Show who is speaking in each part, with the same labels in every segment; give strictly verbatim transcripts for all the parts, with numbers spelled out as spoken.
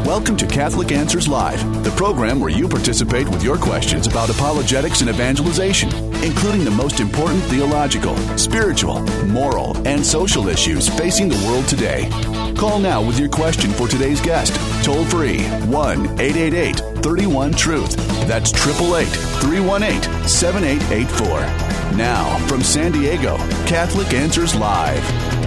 Speaker 1: Welcome to Catholic Answers Live, the program where you participate with your questions about apologetics and evangelization, including the most important theological, spiritual, moral, and social issues facing the world today. Call now with your question for today's guest. Toll free, one eight eight eight, three one, truth. That's eight eight eight, three one eight, seven eight eight four. Now, from San Diego, Catholic Answers Live.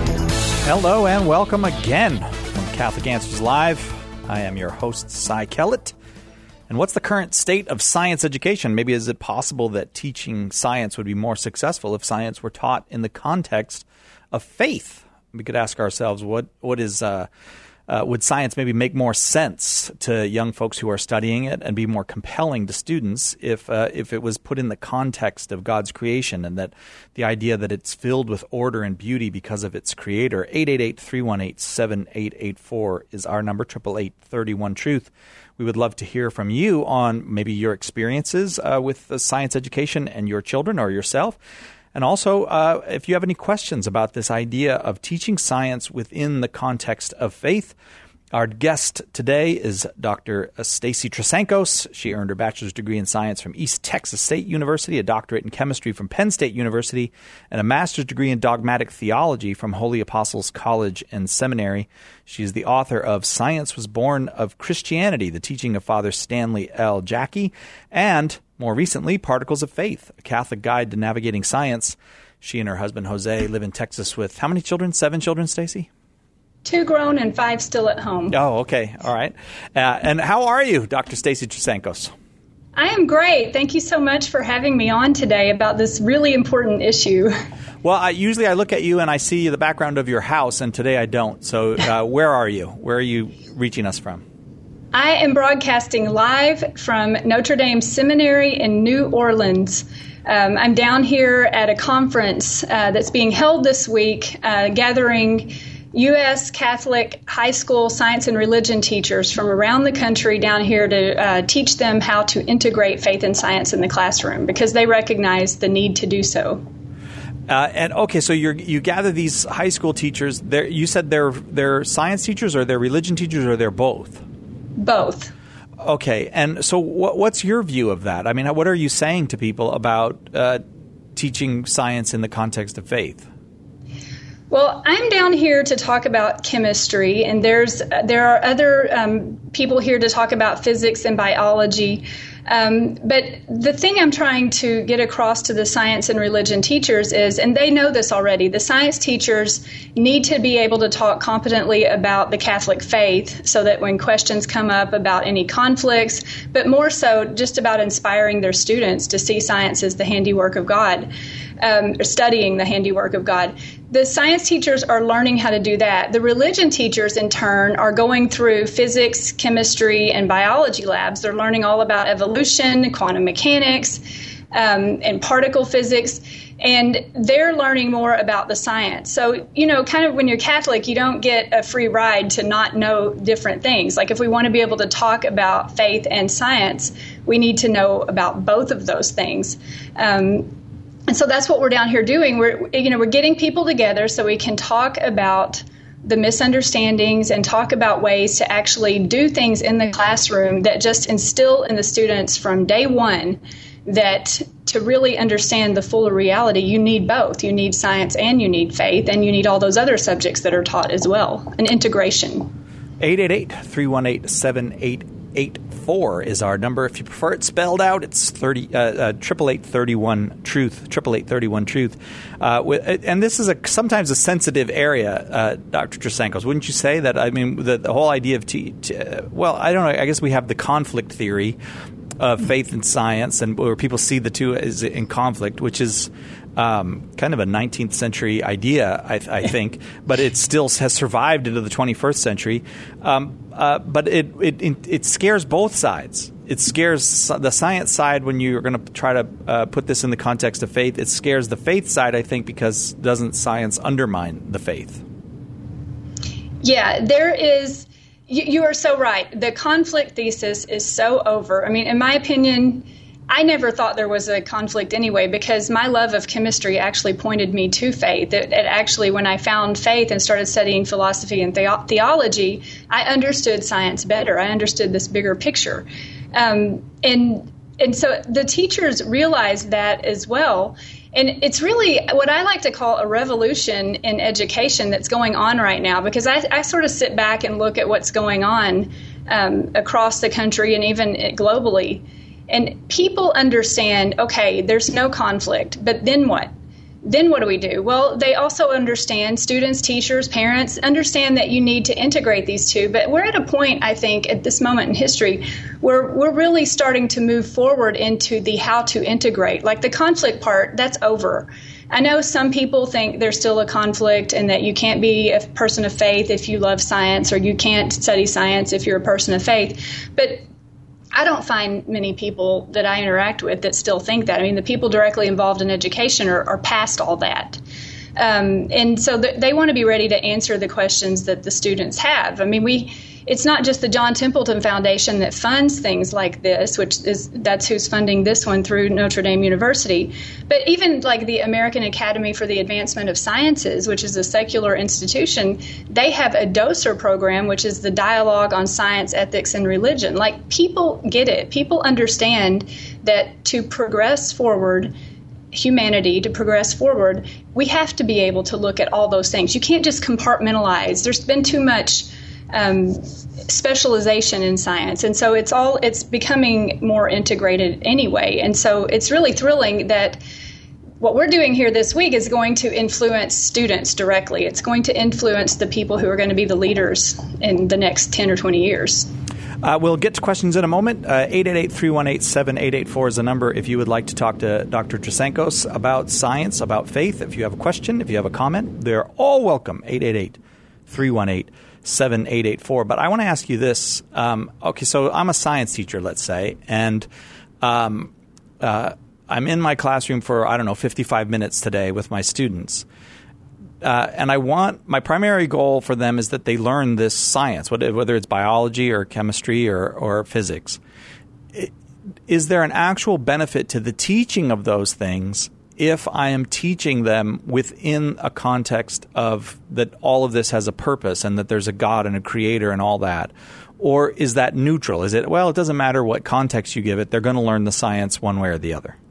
Speaker 2: Hello and welcome again from Catholic Answers Live. I am your host, Cy Kellett. And what's the current state of science education? Maybe is it possible that teaching science would be more successful if science were taught in the context of faith? We could ask ourselves, what what is uh, uh, would science maybe make more sense to young folks who are studying it and be more compelling to students if uh, if it was put in the context of God's creation, and that the idea that it's filled with order and beauty because of its creator? eight eight eight, three one eight, seven eight eight four is our number, eight eight eight, three one, truth. We would love to hear from you on maybe your experiences uh, with the science education and your children or yourself. And also, uh, if you have any questions about this idea of teaching science within the context of faith. Our guest today is Doctor Stacy Trasancos. She earned her bachelor's degree in science from East Texas State University, a doctorate in chemistry from Penn State University, and a master's degree in dogmatic theology from Holy Apostles College and Seminary. She is the author of Science Was Born of Christianity, the teaching of Father Stanley L. Jackie, and more recently, Particles of Faith, a Catholic guide to navigating science. She and her husband, Jose, live in Texas with how many children? Seven children, Stacy?
Speaker 3: Two grown and five still at home.
Speaker 2: Oh, okay. All right. Uh, and how are you, Doctor Stacy Trasancos?
Speaker 3: I am great. Thank you so much for having me on today about this really important issue.
Speaker 2: Well, I, usually I look at you and I see the background of your house, and today I don't. So uh, where are you? Where are you reaching us from?
Speaker 3: I am broadcasting live from Notre Dame Seminary in New Orleans. Um, I'm down here at a conference uh, that's being held this week, uh, gathering U S Catholic high school science and religion teachers from around the country down here to uh, teach them how to integrate faith and science in the classroom, because they recognize the need to do so.
Speaker 2: Uh, and okay, so you you gather these high school teachers. They're, you said they're they're science teachers, or they're religion teachers, or they're both?
Speaker 3: Both.
Speaker 2: Okay, and so what, what's your view of that? I mean, what are you saying to people about uh, teaching science in the context of faith?
Speaker 3: Well, I'm down here to talk about chemistry, and there's there are other um, people here to talk about physics and biology. Um, but the thing I'm trying to get across to the science and religion teachers is, and they know this already, the science teachers need to be able to talk competently about the Catholic faith so that when questions come up about any conflicts, but more so just about inspiring their students to see science as the handiwork of God, um, or studying the handiwork of God. The science teachers are learning how to do that. The religion teachers, in turn, are going through physics, chemistry, and biology labs. They're learning all about evolution, quantum mechanics, um, and particle physics, and they're learning more about the science. So, you know, kind of when you're Catholic, you don't get a free ride to not know different things. Like if we want to be able to talk about faith and science, we need to know about both of those things. Um, And so that's what we're down here doing. We're, you know, we're getting people together so we can talk about the misunderstandings and talk about ways to actually do things in the classroom that just instill in the students from day one that to really understand the fuller reality, you need both. You need science and you need faith, and you need all those other subjects that are taught as well, an integration.
Speaker 2: eight eight eight, three one eight, seven eight eight four is our number. If you prefer it spelled out, it's thirty uh, uh, triple eight thirty one truth triple eight thirty one truth. Uh, and this is a sometimes a sensitive area, uh, Doctor Trasancos. Wouldn't you say that? I mean, the, the whole idea of t- t- well, I don't know. I guess we have the conflict theory of faith and science, and where people see the two as in conflict, which is um, kind of a nineteenth century idea, I, I think, but it still has survived into the twenty-first century. Um, uh, but it, it it scares both sides. It scares the science side when you're going to try to uh, put this in the context of faith. It scares the faith side, I think, because doesn't science undermine the faith?
Speaker 3: Yeah, there is. You, you are so right. The conflict thesis is so over. I mean, in my opinion, I never thought there was a conflict anyway, because my love of chemistry actually pointed me to faith. It, it actually, when I found faith and started studying philosophy and the- theology, I understood science better. I understood this bigger picture. Um, and and so the teachers realized that as well. And it's really what I like to call a revolution in education that's going on right now, because I, I sort of sit back and look at what's going on um, across the country and even globally. And people understand, okay, there's no conflict, but then what? Then what do we do? Well, they also understand, students, teachers, parents, understand that you need to integrate these two. But we're at a point, I think, at this moment in history where we're really starting to move forward into the how to integrate. Like the conflict part, that's over. I know some people think there's still a conflict and that you can't be a person of faith if you love science, or you can't study science if you're a person of faith. But I don't find many people that I interact with that still think that. I mean, the people directly involved in education are, are past all that. Um, and so th- they want to be ready to answer the questions that the students have. I mean, we it's not just the John Templeton Foundation that funds things like this, which is that's who's funding this one through Notre Dame University, but even like the American Academy for the Advancement of Sciences, which is a secular institution, they have a DOSER program, which is the Dialogue on Science, Ethics, and Religion. Like, people get it. People understand that to progress forward, humanity, to progress forward, we have to be able to look at all those things. You can't just compartmentalize. There's been too much um, specialization in science, and so it's all it's becoming more integrated anyway. And so it's really thrilling that what we're doing here this week is going to influence students directly. It's going to influence the people who are going to be the leaders in the next ten or twenty years.
Speaker 2: Uh, we'll get to questions in a moment. Uh, eight eight eight, three one eight, seven eight eight four is the number if you would like to talk to Doctor Trasancos about science, about faith. If you have a question, if you have a comment, they're all welcome. eight eight eight, three one eight, seven eight eight four. But I want to ask you this. Um, okay, so I'm a science teacher, let's say, and um, uh, I'm in my classroom for, I don't know, fifty-five minutes today with my students. Uh, and I want my primary goal for them is that they learn this science, whether it's biology or chemistry or, or physics. Is there an actual benefit to the teaching of those things if I am teaching them within a context of that all of this has a purpose and that there's a God and a creator and all that? Or is that neutral? Is it, well, it doesn't matter what context you give it, they're going to learn the science one way or the other?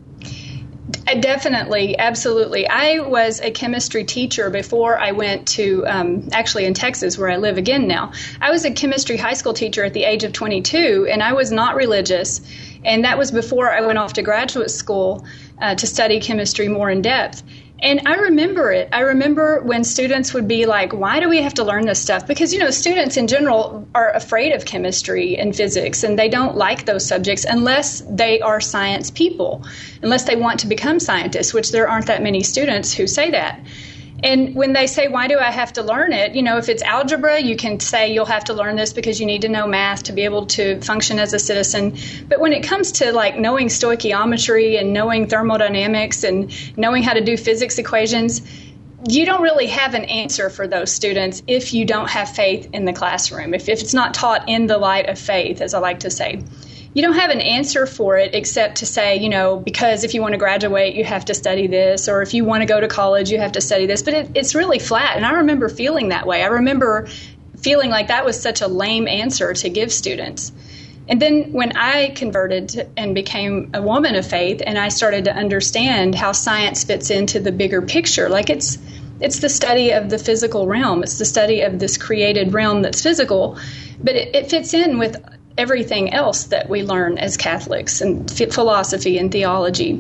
Speaker 3: Definitely, absolutely. I was a chemistry teacher before I went to, um, actually in Texas, where I live again now. I was a chemistry high school teacher at the age of twenty-two, and I was not religious. And that was before I went off to graduate school uh, to study chemistry more in depth. And I remember it. I remember when students would be like, why do we have to learn this stuff? Because, you know, students in general are afraid of chemistry and physics, and they don't like those subjects unless they are science people, unless they want to become scientists, which there aren't that many students who say that. And when they say, why do I have to learn it? You know, if it's algebra, you can say you'll have to learn this because you need to know math to be able to function as a citizen. But when it comes to like knowing stoichiometry and knowing thermodynamics and knowing how to do physics equations, you don't really have an answer for those students if you don't have faith in the classroom, if, if it's not taught in the light of faith, as I like to say. You don't have an answer for it except to say, you know, because if you want to graduate, you have to study this, or if you want to go to college, you have to study this. But it, it's really flat, and I remember feeling that way. I remember feeling like that was such a lame answer to give students. And then when I converted and became a woman of faith, and I started to understand how science fits into the bigger picture, like it's it's the study of the physical realm. It's the study of this created realm that's physical, but it, it fits in with everything else that we learn as Catholics, and philosophy and theology.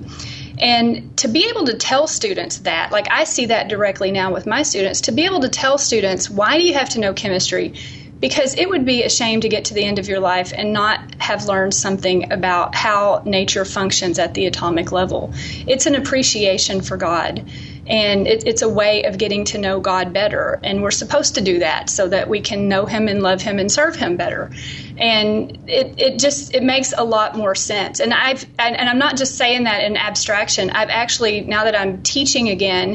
Speaker 3: And to be able to tell students that, like I see that directly now with my students, to be able to tell students, why do you have to know chemistry? Because it would be a shame to get to the end of your life and not have learned something about how nature functions at the atomic level. It's an appreciation for God. And it, it's a way of getting to know God better. And we're supposed to do that so that we can know him and love him and serve him better. And it, it just, it makes a lot more sense. And I've, and, and I'm not just saying that in abstraction. I've actually, now that I'm teaching again,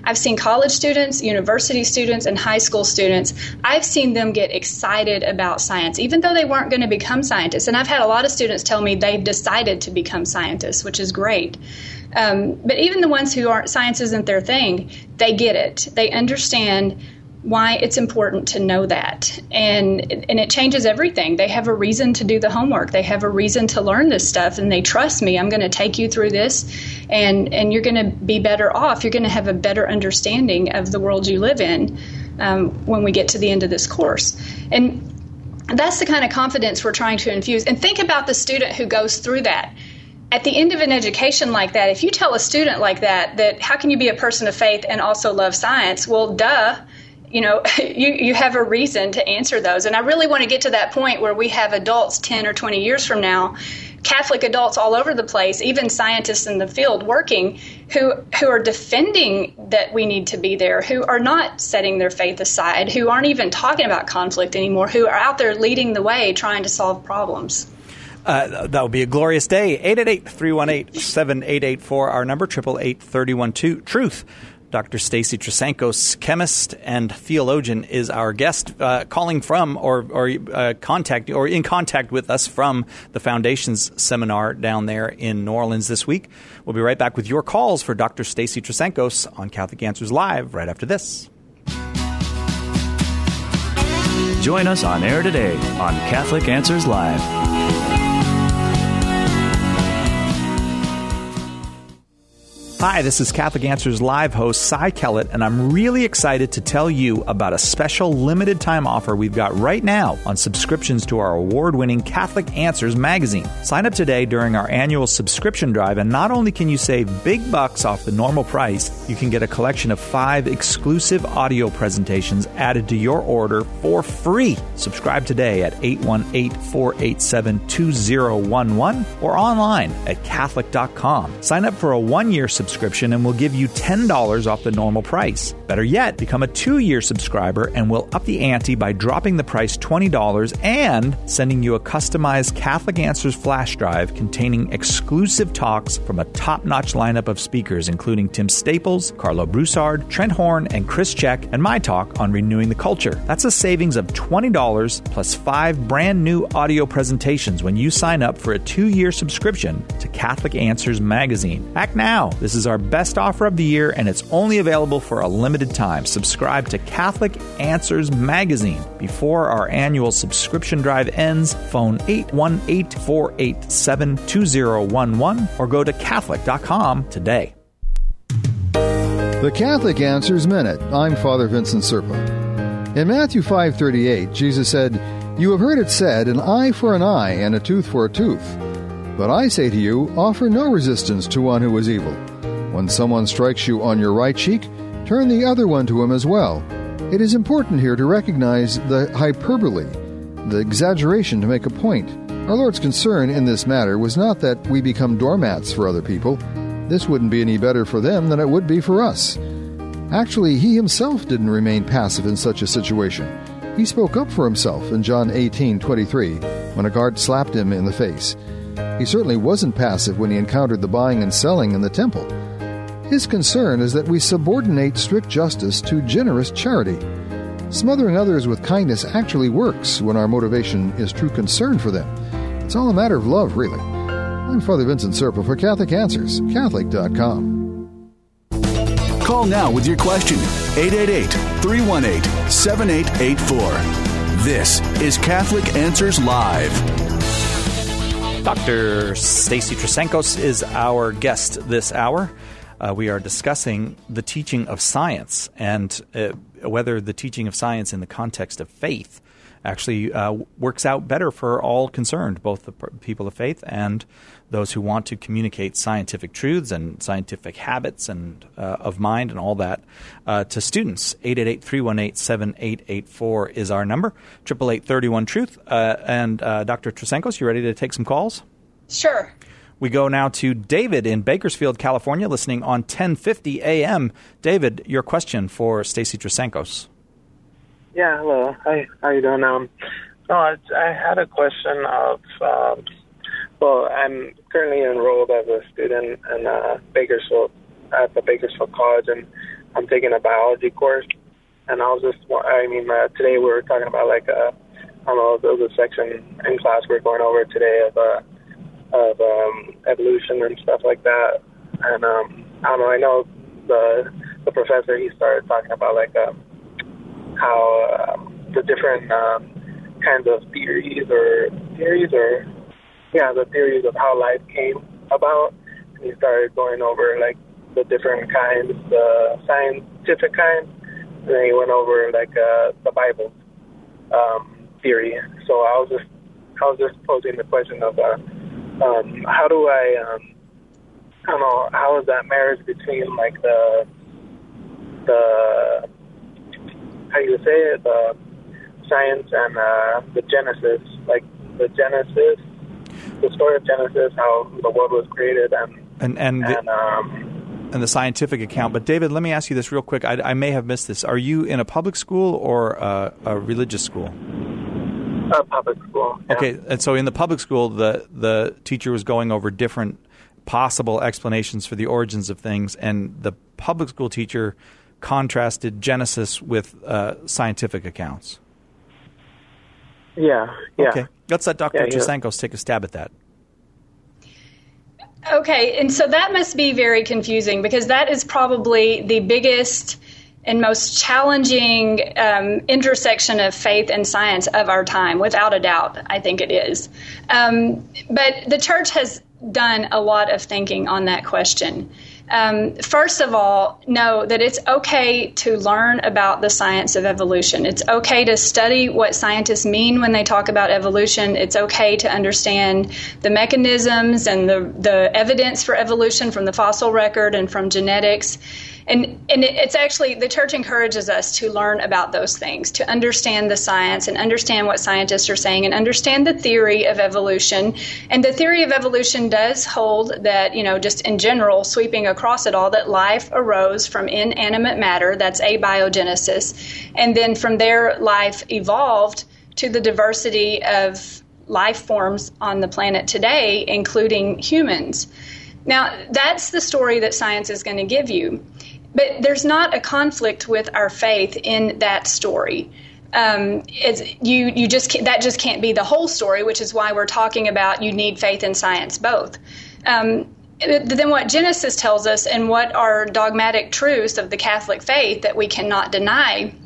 Speaker 3: I've seen college students, university students, and high school students. I've seen them get excited about science, even though they weren't going to become scientists. And I've had a lot of students tell me they've decided to become scientists, which is great. Um, but even the ones who aren't, science isn't their thing, they get it. They understand why it's important to know that. And and it changes everything. They have a reason to do the homework. They have a reason to learn this stuff, and they trust me. I'm going to take you through this, and, and you're going to be better off. You're going to have a better understanding of the world you live in um, when we get to the end of this course. And that's the kind of confidence we're trying to infuse. And think about the student who goes through that. At the end of an education like that, if you tell a student like that, that how can you be a person of faith and also love science? Well, duh. You know, you, you have a reason to answer those. And I really want to get to that point where we have adults ten or twenty years from now, Catholic adults all over the place, even scientists in the field working, who who are defending that we need to be there, who are not setting their faith aside, who aren't even talking about conflict anymore, who are out there leading the way trying to solve problems.
Speaker 2: Uh, that would be a glorious day. eight eight eight, three one eight, seven eight eight four, our number, eight eight eight, three one two, truth. Doctor Stacy Trasancos, chemist and theologian, is our guest, uh, calling from or, or uh, contact or in contact with us from the Foundations seminar down there in New Orleans this week. We'll be right back with your calls for Doctor Stacy Trasancos on Catholic Answers Live right after this.
Speaker 4: Join us on air today on Catholic Answers Live.
Speaker 2: Hi, this is Catholic Answers Live host Cy Kellett, and I'm really excited to tell you about a special limited time offer we've got right now on subscriptions to our award-winning Catholic Answers magazine. Sign up today during our annual subscription drive, and not only can you save big bucks off the normal price, you can get a collection of five exclusive audio presentations added to your order for free. Subscribe today at eight one eight, four eight seven, two zero one one or online at catholic dot com. Sign up for a one-year subscription and we'll give you ten dollars off the normal price. Better yet, become a two-year subscriber and we'll up the ante by dropping the price twenty dollars and sending you a customized Catholic Answers flash drive containing exclusive talks from a top-notch lineup of speakers, including Tim Staples, Carlo Broussard, Trent Horn, and Chris Check, and my talk on renewing the culture. That's a savings of twenty dollars plus five brand new audio presentations when you sign up for a two-year subscription to Catholic Answers magazine. Act now. This is our best offer of the year, and it's only available for a limited time. Subscribe to Catholic Answers magazine before our annual subscription drive ends. Phone eight one eight, four eight seven, two zero one one or go to catholic dot com today.
Speaker 5: The Catholic Answers Minute. I'm Father Vincent Serpa. In Matthew five thirty-eight, Jesus said, "You have heard it said, an eye for an eye and a tooth for a tooth. But I say to you, offer no resistance to one who is evil. When someone strikes you on your right cheek, turn the other one to him as well." It is important here to recognize the hyperbole, the exaggeration to make a point. Our Lord's concern in this matter was not that we become doormats for other people. This wouldn't be any better for them than it would be for us. Actually, he himself didn't remain passive in such a situation. He spoke up for himself in John eighteen twenty-three when a guard slapped him in the face. He certainly wasn't passive when he encountered the buying and selling in the temple. His concern is that we subordinate strict justice to generous charity. Smothering others with kindness actually works when our motivation is true concern for them. It's all a matter of love, really. I'm Father Vincent Serpa for Catholic Answers, catholic dot com.
Speaker 1: Call now with your question, eight eight eight, three one eight, seven eight eight four. This is Catholic Answers Live.
Speaker 2: Doctor Stacy Trasancos is our guest this hour. Uh, we are discussing the teaching of science and uh, whether the teaching of science in the context of faith actually uh, works out better for all concerned, both the people of faith and those who want to communicate scientific truths and scientific habits and uh, of mind and all that uh, to students. eight eight eight, three one eight, seven eight eight four is our number, eight eight eight, three one, truth. Uh, and uh, Doctor Trasancos, you ready to take some calls?
Speaker 3: Sure.
Speaker 2: We go now to David in Bakersfield, California, listening on ten fifty A M. David, your question for Stacy Trasancos.
Speaker 6: Yeah, hello. Hi, how you doing? Um, no, I, I had a question of, um, well, I'm currently enrolled as a student in uh, Bakersfield, at the Bakersfield College, and I'm taking a biology course, and I was just, I mean, uh, today we were talking about like, uh, I don't know, there was a section in class we were going over today of, uh, of um, evolution and stuff like that. And um, I don't know, I know the the professor, he started talking about like um, how uh, the different um, kinds of theories or theories or, yeah, the theories of how life came about. And he started going over like the different kinds, the scientific kinds, and then he went over like uh, the Bible um, theory. So I was just I was just posing the question of uh, um, how do I um, I don't know, how is that marriage between like the the how do you say it, the science and uh, the Genesis, like the Genesis, the story of Genesis, how the world was created, and
Speaker 2: and and.
Speaker 6: and um,
Speaker 2: and the scientific account. But David, let me ask you this real quick. I, I may have missed this. Are you in a public school or a, a religious school?
Speaker 6: A public school. Yeah.
Speaker 2: Okay, and so in the public school, the the teacher was going over different possible explanations for the origins of things, and the public school teacher contrasted Genesis with uh, scientific accounts.
Speaker 6: Yeah, yeah.
Speaker 2: Okay, let's let Doctor
Speaker 6: Yeah, yeah.
Speaker 2: Chisenkos take a stab at that.
Speaker 3: Okay, and so that must be very confusing because that is probably the biggest and most challenging um, intersection of faith and science of our time, without a doubt. I think it is. Um, but the church has done a lot of thinking on that question. Um, first of all, know that it's okay to learn about the science of evolution. It's okay to study what scientists mean when they talk about evolution. It's okay to understand the mechanisms and the, the evidence for evolution from the fossil record and from genetics. And, and it's actually, the church encourages us to learn about those things, to understand the science and understand what scientists are saying and understand the theory of evolution. And the theory of evolution does hold that, you know, just in general, sweeping across it all, that life arose from inanimate matter, that's abiogenesis. And then from there, life evolved to the diversity of life forms on the planet today, including humans. Now, that's the story that science is going to give you. But there's not a conflict with our faith in that story. Um, it's, you, you just can't, that just can't be the whole story, which is why we're talking about you need faith and science both. Um, then what Genesis tells us and what are dogmatic truths of the Catholic faith that we cannot deny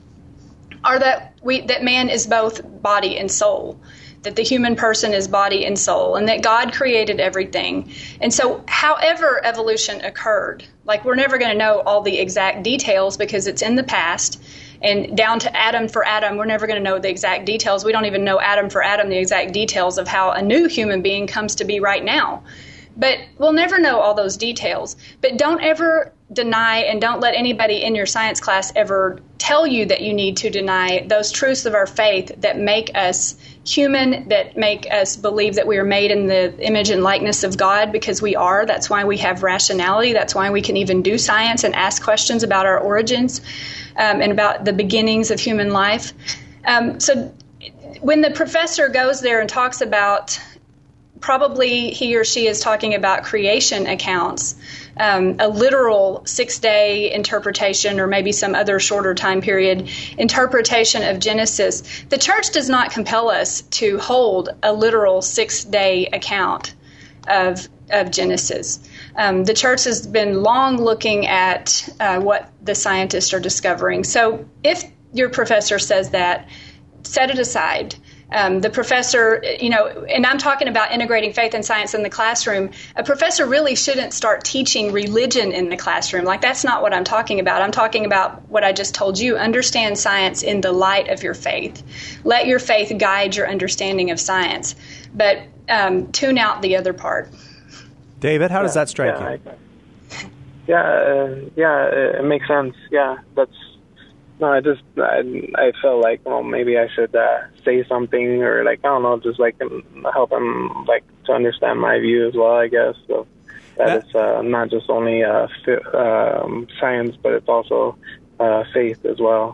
Speaker 3: are that we that man is both body and soul, that the human person is body and soul, and that God created everything. And so however evolution occurred, like we're never going to know all the exact details because it's in the past, and down to atom for atom, we're never going to know the exact details. We don't even know atom for atom the exact details of how a new human being comes to be right now. But we'll never know all those details. But don't ever deny, and don't let anybody in your science class ever tell you that you need to deny those truths of our faith that make us human, that make us believe that we are made in the image and likeness of God, because we are. That's why we have rationality. That's why we can even do science and ask questions about our origins um, and about the beginnings of human life. Um, so when the professor goes there and talks about, probably he or she is talking about creation accounts, um, a literal six-day interpretation or maybe some other shorter time period interpretation of Genesis. The church does not compel us to hold a literal six-day account of of Genesis. Um, the church has been long looking at uh, what the scientists are discovering. So if your professor says that, set it aside. Um, the professor, you know, and I'm talking about integrating faith and science in the classroom. A professor really shouldn't start teaching religion in the classroom. Like, that's not what I'm talking about. I'm talking about what I just told you. Understand science in the light of your faith. Let your faith guide your understanding of science, but um, tune out the other part.
Speaker 2: David, how does
Speaker 6: Yeah,
Speaker 2: that strike
Speaker 6: yeah,
Speaker 2: you?
Speaker 6: I, yeah, uh, yeah, it, it makes sense. Yeah, that's. No, I just I, I felt like, well, maybe I should uh, say something, or like, I don't know, just like help him like to understand my view as well, I guess. So that, that it's uh, not just only uh, fi- um, science, but it's also uh, faith as well.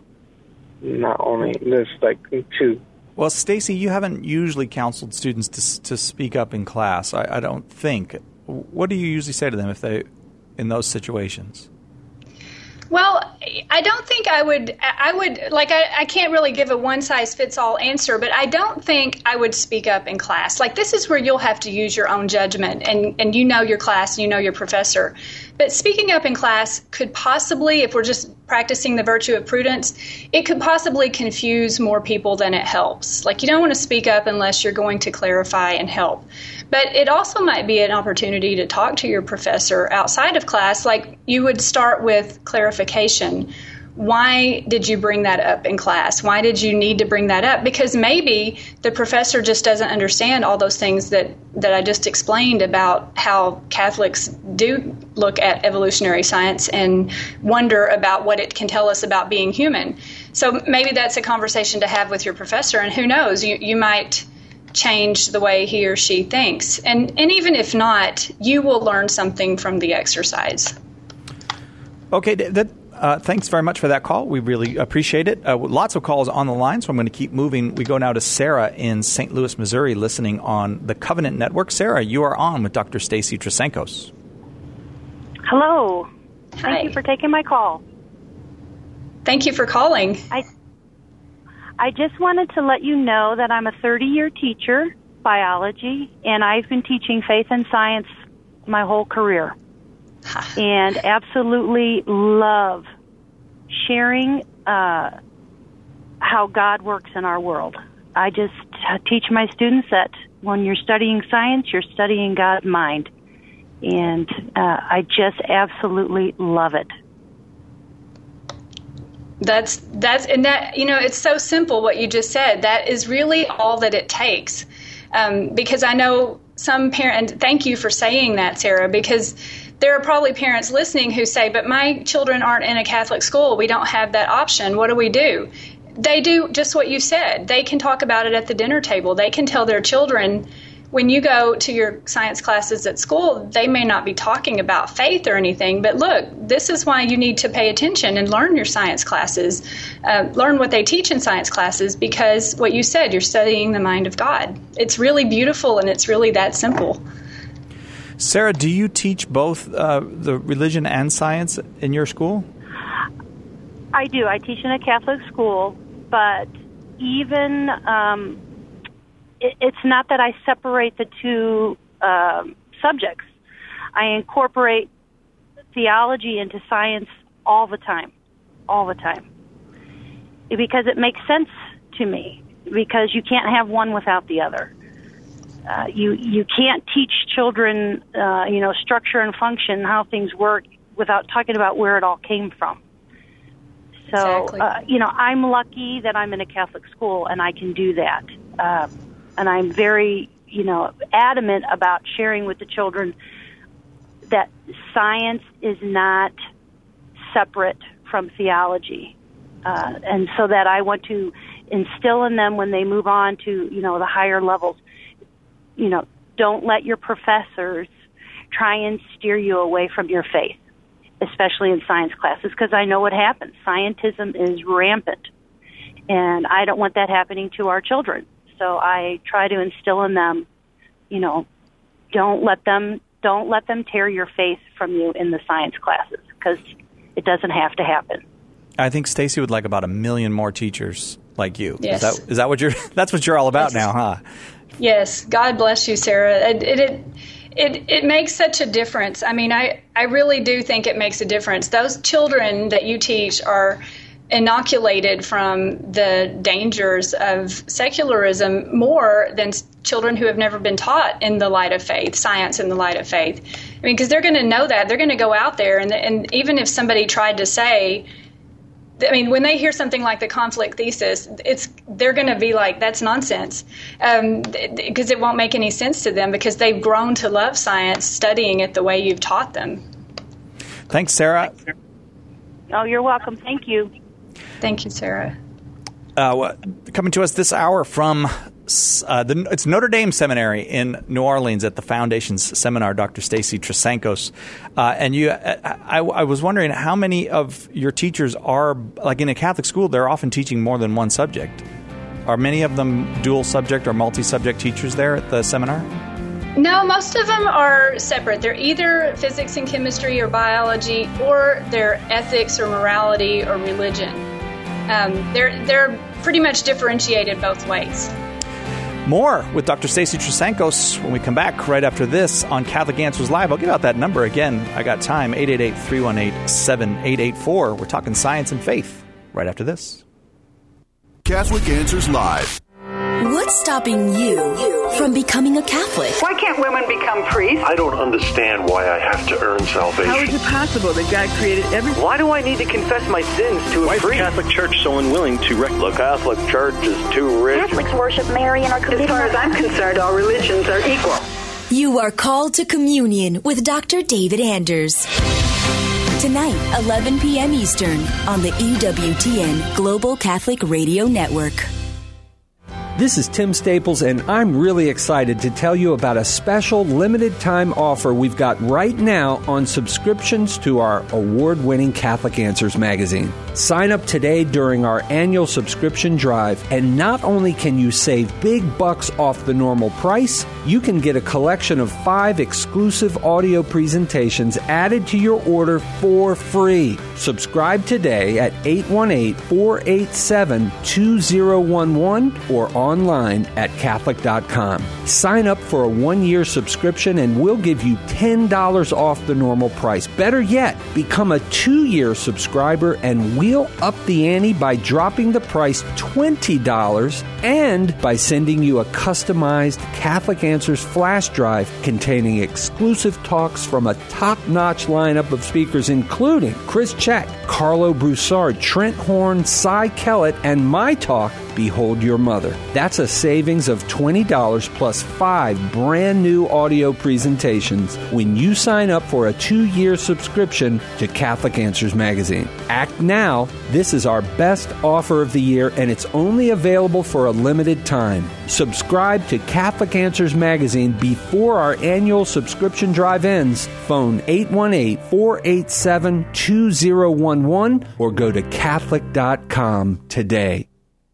Speaker 6: Not only this, like two.
Speaker 2: Well, Stacy, you haven't usually counseled students to to speak up in class. I, I don't think. What do you usually say to them if they in those situations?
Speaker 3: Well, I don't think I would, I would, like, I, I can't really give a one-size-fits-all answer, but I don't think I would speak up in class. Like, this is where you'll have to use your own judgment, and, and you know your class, and you know your professor. But speaking up in class could possibly, if we're just practicing the virtue of prudence, it could possibly confuse more people than it helps. Like, you don't want to speak up unless you're going to clarify and help. But it also might be an opportunity to talk to your professor outside of class. Like, you would start with clarification. Why did you bring that up in class? Why did you need to bring that up? Because maybe the professor just doesn't understand all those things that, that I just explained about how Catholics do look at evolutionary science and wonder about what it can tell us about being human. So maybe that's a conversation to have with your professor, and who knows, you, you might change the way he or she thinks. And, and even if not, you will learn something from the exercise.
Speaker 2: Okay, that, uh, thanks very much for that call. We really appreciate it. Uh, lots of calls on the line, so I'm going to keep moving. We go now to Sarah in Saint Louis, Missouri, listening on the Covenant Network. Sarah, you are on with Doctor Stacy Trasancos.
Speaker 7: Hello.
Speaker 3: Hi.
Speaker 7: Thank you for taking my call.
Speaker 3: Thank you for calling.
Speaker 7: I I just wanted to let you know that I'm a thirty-year teacher, biology, and I've been teaching faith and science my whole career. And absolutely love sharing uh, how God works in our world. I just teach my students that when you're studying science, you're studying God's mind. And uh, I just absolutely love it.
Speaker 3: That's, that's, and that, you know, it's so simple what you just said. That is really all that it takes. Um, because I know some parents, and thank you for saying that, Sarah, because there are probably parents listening who say, but my children aren't in a Catholic school. We don't have that option. What do we do? They do just what you said. They can talk about it at the dinner table. They can tell their children, when you go to your science classes at school, they may not be talking about faith or anything, but look, this is why you need to pay attention and learn your science classes, uh, learn what they teach in science classes, because what you said, you're studying the mind of God. It's really beautiful, and it's really that simple.
Speaker 2: Sarah, do you teach both uh, the religion and science in your school?
Speaker 7: I do. I teach in a Catholic school, but even um, it, it's not that I separate the two um, subjects. I incorporate theology into science all the time, all the time, because it makes sense to me, because you can't have one without the other. Uh, you you can't teach children, uh, you know, structure and function, how things work, without talking about where it all came from. So,
Speaker 3: Exactly.
Speaker 7: uh, you know, I'm lucky that I'm in a Catholic school and I can do that. Uh, and I'm very, you know, adamant about sharing with the children that science is not separate from theology. Uh, and so that I want to instill in them when they move on to, you know, the higher levels, you know, don't let your professors try and steer you away from your faith, especially in science classes, because I know what happens. Scientism is rampant, and I don't want that happening to our children. So I try to instill in them, you know, don't let them don't let them tear your faith from you in the science classes, because it doesn't have to happen.
Speaker 2: I think Stacy would like about a million more teachers like you.
Speaker 3: Yes.
Speaker 2: Is that is that what you're? That's what you're all about
Speaker 3: Yes.
Speaker 2: now, huh?
Speaker 3: Yes, God bless you, Sarah. It, it it it makes such a difference. I mean, I, I really do think it makes a difference. Those children that you teach are inoculated from the dangers of secularism more than children who have never been taught in the light of faith, science in the light of faith. I mean, because they're going to know that. They're going to go out there, and and even if somebody tried to say, I mean, when they hear something like the conflict thesis, it's they're going to be like, that's nonsense, um, because it won't make any sense to them, because they've grown to love science studying it the way you've taught them.
Speaker 2: Thanks, Sarah.
Speaker 7: Oh, you're welcome. Thank you.
Speaker 3: Thank you, Sarah.
Speaker 2: Uh, coming to us this hour from uh, the, it's Notre Dame Seminary in New Orleans at the Foundation's seminar, Doctor Stacy Trasancos. Uh, and you, I, I was wondering how many of your teachers are, like in a Catholic school, they're often teaching more than one subject. Are many of them dual subject or multi-subject teachers there at the seminar?
Speaker 3: No, most of them are separate. They're either physics and chemistry or biology, or they're ethics or morality or religion. Um, they're they're pretty much differentiated both ways.
Speaker 2: More with Doctor Stacy Trasancos when we come back right after this on Catholic Answers Live. I'll give out that number again. I got time, eight eight eight, three one eight, seven eight eight four. We're talking science and faith right after this.
Speaker 1: Catholic Answers Live.
Speaker 8: What's stopping you from becoming a Catholic?
Speaker 9: Why can't women become priests?
Speaker 10: I don't understand why I have to earn salvation.
Speaker 9: How is it possible that God created everything?
Speaker 11: Why do I need to confess my sins to a
Speaker 10: why
Speaker 11: priest?
Speaker 10: Why is the Catholic Church so unwilling to rec- The Catholic Church is too rich.
Speaker 12: Catholics worship Mary and are committed.
Speaker 9: As far as I'm concerned, all religions are equal.
Speaker 8: You are called to communion with Doctor David Anders. Tonight, eleven p.m. Eastern on the E W T N Global Catholic Radio Network.
Speaker 13: This is Tim Staples, and I'm really excited to tell you about a special limited-time offer we've got right now on subscriptions to our award-winning Catholic Answers magazine. Sign up today during our annual subscription drive, and not only can you save big bucks off the normal price, you can get a collection of five exclusive audio presentations added to your order for free. Subscribe today at eight one eight, four eight seven, two zero one one or online at Catholic dot com. Sign up for a one-year subscription and we'll give you ten dollars off the normal price. Better yet, become a two-year subscriber and we'll up the ante by dropping the price twenty dollars and by sending you a customized Catholic Answers flash drive containing exclusive talks from a top-notch lineup of speakers including Chris Check, Carlo Broussard, Trent Horn, Cy Kellett, and my talk, Behold Your Mother. That's a savings of twenty dollars plus five brand new audio presentations when you sign up for a two-year subscription to Catholic Answers magazine. Act now. This is our best offer of the year, and it's only available for a limited time. Subscribe to Catholic Answers magazine before our annual subscription drive ends. Phone eight one eight, four eight seven, two zero one one or go to Catholic dot com today.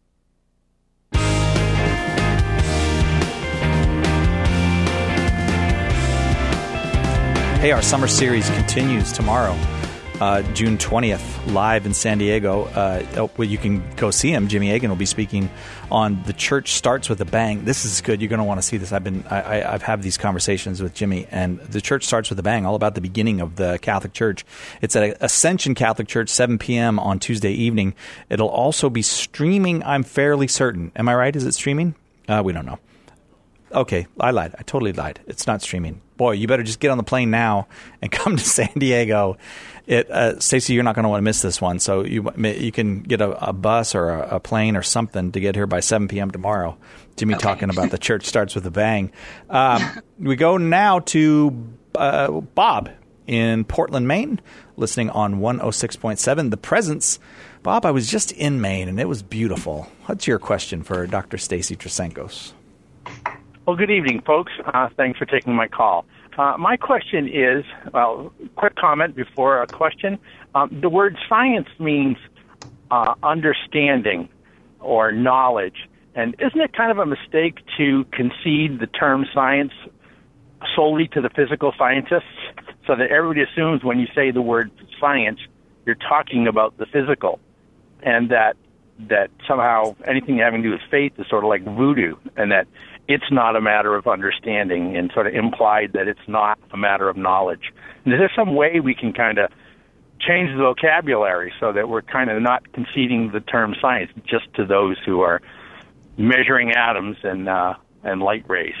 Speaker 2: Hey, our summer series continues tomorrow, uh, June twentieth, live in San Diego. Uh, well, you can go see him. Jimmy Agan will be speaking on The Church Starts with a Bang. This is good. You're going to want to see this. I've been, I, I, I've had these conversations with Jimmy, and The Church Starts with a Bang, all about the beginning of the Catholic Church. It's at Ascension Catholic Church, seven p.m. on Tuesday evening. It'll also be streaming, I'm fairly certain. Am I right? Is it streaming? Uh, we don't know. Okay, I lied. I totally lied. It's not streaming. Boy, you better just get on the plane now and come to San Diego. It, uh, Stacey, you're not going to want to miss this one. So you you can get a, a bus or a, a plane or something to get here by seven p.m. tomorrow. Jimmy okay. talking about The Church Starts with a Bang. Um, we go now to uh, Bob in Portland, Maine, listening on one oh six point seven, The Presence. Bob, I was just in Maine, and it was beautiful. What's your question for Doctor Stacy Trasancos?
Speaker 14: Well, good evening, folks. Uh, thanks for taking my call. Uh, my question is, well, quick comment before a question. Um, the word science means uh, understanding or knowledge. And isn't it kind of a mistake to concede the term science solely to the physical scientists so that everybody assumes when you say the word science, you're talking about the physical, and that that somehow anything having to do with faith is sort of like voodoo, and that it's not a matter of understanding, and sort of implied that it's not a matter of knowledge. And is there some way we can kind of change the vocabulary so that we're kind of not conceding the term science just to those who are measuring atoms and uh, and light rays?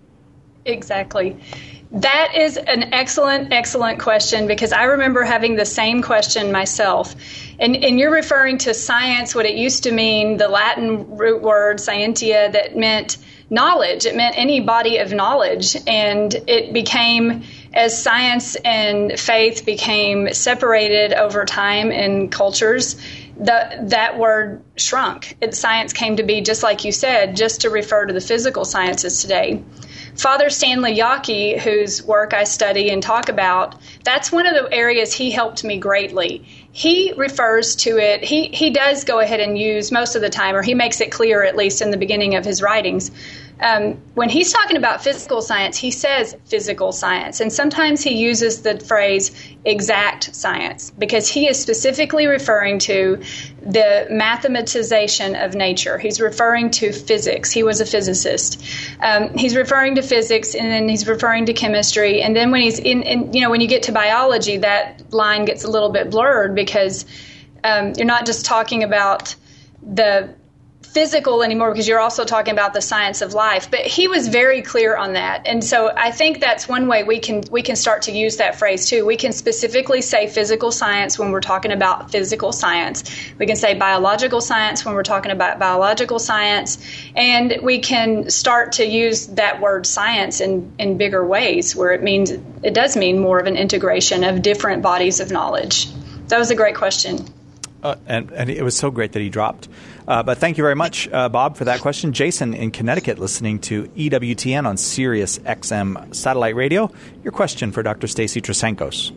Speaker 3: Exactly. That is an excellent, excellent question, because I remember having the same question myself. And, and you're referring to science, what it used to mean, the Latin root word scientia, that meant knowledge. It meant any body of knowledge. And it became, as science and faith became separated over time in cultures, the, that word shrunk. It, science came to be, just like you said, just to refer to the physical sciences today. Father Stanley Yockey, whose work I study and talk about, that's one of the areas he helped me greatly. He refers to it, he, he does go ahead and use most of the time, or he makes it clear, at least in the beginning of his writings, Um, when he's talking about physical science, he says physical science. And sometimes he uses the phrase exact science because he is specifically referring to the mathematization of nature. He's referring to physics. He was a physicist. Um, he's referring to physics, and then he's referring to chemistry. And then when he's in, in you know, when you get to biology, that line gets a little bit blurred because um, you're not just talking about the physical anymore because you're also talking about the science of life. But he was very clear on that. And so I think that's one way we can we can start to use that phrase too. We can specifically say physical science when we're talking about physical science. We can say biological science when we're talking about biological science. And we can start to use that word science in, in bigger ways where it means it does mean more of an integration of different bodies of knowledge. That was a great question.
Speaker 2: Uh, and, and it was so great that he dropped. Uh, but thank you very much, uh, Bob, for that question. Jason in Connecticut, listening to E W T N on Sirius X M satellite radio. Your question for Doctor Stacy Trasancos.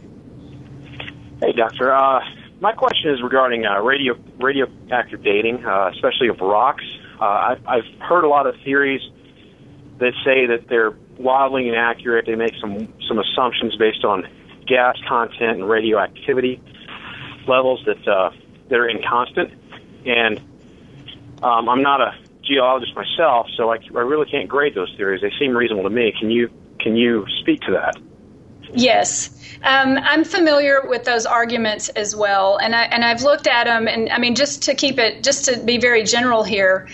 Speaker 12: Hey, Doctor. Uh, my question is regarding uh, radio radioactive dating, uh, especially of rocks. Uh, I've, I've heard a lot of theories that say that they're wildly inaccurate. They make some, some assumptions based on gas content and radioactivity levels that uh, that are inconstant. And um, I'm not a geologist myself, so I, I really can't grade those theories. They seem reasonable to me. Can you can you speak to that?
Speaker 3: Yes, um, I'm familiar with those arguments as well, and I and I've looked at them. And I mean, just to keep it, just to be very general here,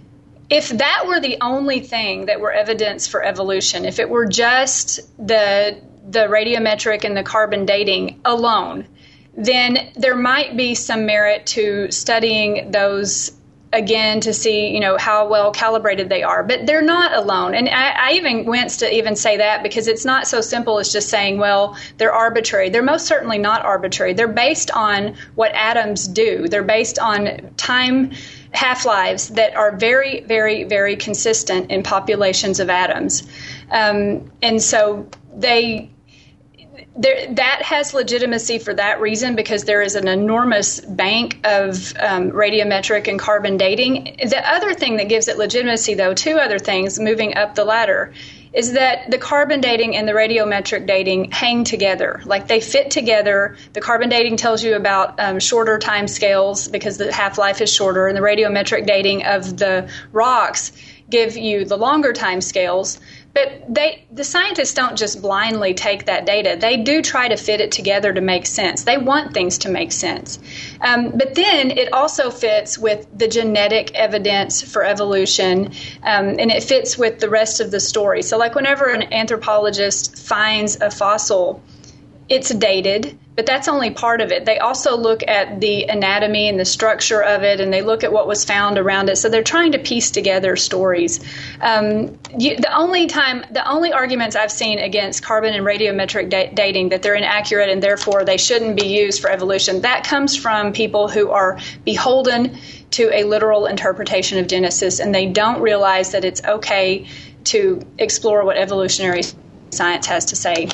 Speaker 3: if that were the only thing that were evidence for evolution, if it were just the the radiometric and the carbon dating alone, then there might be some merit to studying those again to see, you know, how well calibrated they are. But they're not alone. And I, I even wince to even say that because it's not so simple as just saying, well, they're arbitrary. They're most certainly not arbitrary. They're based on what atoms do. They're based on time half-lives that are very, very, very consistent in populations of atoms. Um, and so they... There, that has legitimacy for that reason because there is an enormous bank of um, radiometric and carbon dating. The other thing that gives it legitimacy, though, two other things moving up the ladder, is that the carbon dating and the radiometric dating hang together. Like they fit together. The carbon dating tells you about um, shorter time scales because the half-life is shorter, and the radiometric dating of the rocks give you the longer time scales. But they, the scientists don't just blindly take that data. They do try to fit it together to make sense. They want things to make sense. Um, but then it also fits with the genetic evidence for evolution, um, and it fits with the rest of the story. So like whenever an anthropologist finds a fossil, it's dated, but that's only part of it. They also look at the anatomy and the structure of it, and they look at what was found around it. So they're trying to piece together stories. Um, you, the only time, the only arguments I've seen against carbon and radiometric da- dating that they're inaccurate and therefore they shouldn't be used for evolution, that comes from people who are beholden to a literal interpretation of Genesis, and they don't realize that it's okay to explore what evolutionary science has to say.